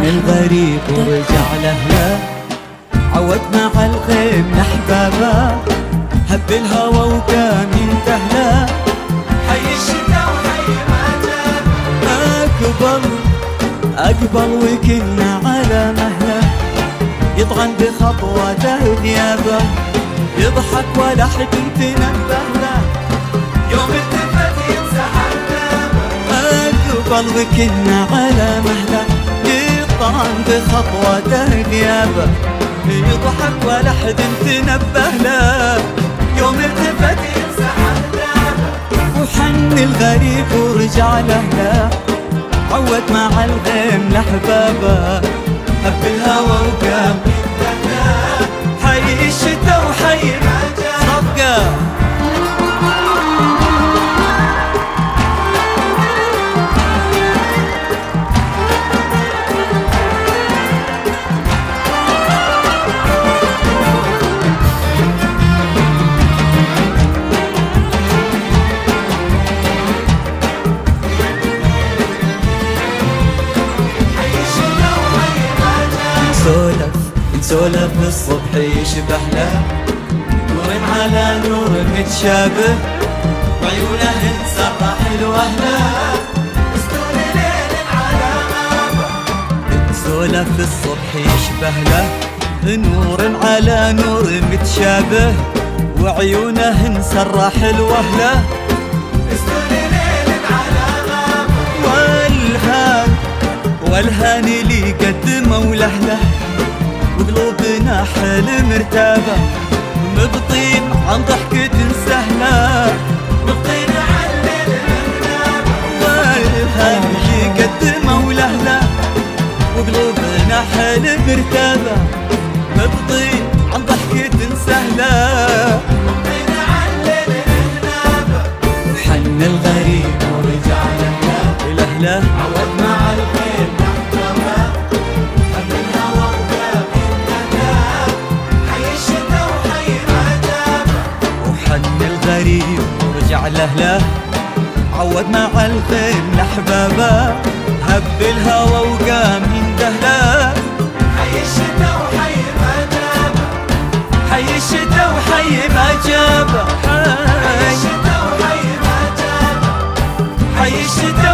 الغريب ورجع لهلا، عود مع الغيم لأحبابه، هب الهوى وقام يندهلا. حي الشتا وحي ما جاب، أقبل وكلنا على مهله، يطعن بخطوته ثيابه، يضحك ولا حد تنبه له، يوم التفت يمسح عذابه. أقبل وكلنا على مهله، يطعن بخطوته ثيابه، يضحك ولا حد تنبه له، يوم التفت يمسح عذابه. وحن الغريب ورجع لهلا، عود مع الغيم لأحبابه، هب الهوى وقام يندهلا. حي الشتا وحي ما جاب، صفقة. نسولف الصبح يشبه له، نور على نور متشابه، وعيونه انسرح الوهله، مستور ليل على غابه. نسولف الصبح يشبه له، نور على نور متشابه، وعيونه انسرح الوهله، مستور ليل على غابه. والهان لي قدمه ولهله، وقلوبنا حل مرتابة، مبطين عن ضحكة سهلة، مبطين عن ليل الغنابة. والهان يقدمه ولهله، وقلوبنا حل مرتابة، مبطين عن ضحكة سهلة، مبطين عن ليل الغنابة. وحن الغريب ورجع لهلا، لهله، عود مع الغيم لأحبابه، هب الهوى وقام يندهلا. حي الشتا وحي ما جابه. وحن الغريب ورجع لهله، عود مع الغيم لأحبابه، هب الهوى وقام يندهلا. حي الشتا وحي ما جابه. حي الشتا وحي ما جابه، حي الشتا وحي ما جابه. حي الشتا